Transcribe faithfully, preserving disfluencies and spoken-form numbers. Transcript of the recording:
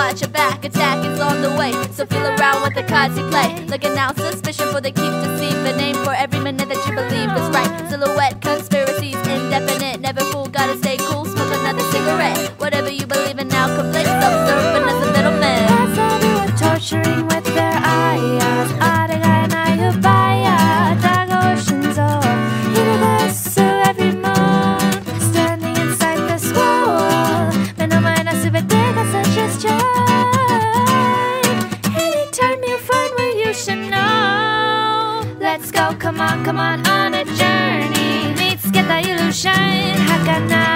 got your back. Attack is on the way, so feel around with the cards you play. Looking out, suspicion for they keep deceiving. Aim for every minute that you believe is right. Silhouette, conspiracies, indefinite. Never fool, gotta stay cool, smoke another cigarette. Whatever you believe in now, complete self-serving as a middleman. As everyone torturing with their eyes. 아래가 나요 봐야 다가오신소. 이래서 every month standing inside this wall. 내 너만의 수배대가 suggestion. Anytime you find what you should know. Let's go, come on, come on, on a journey. Let's get the illusion. 하가 나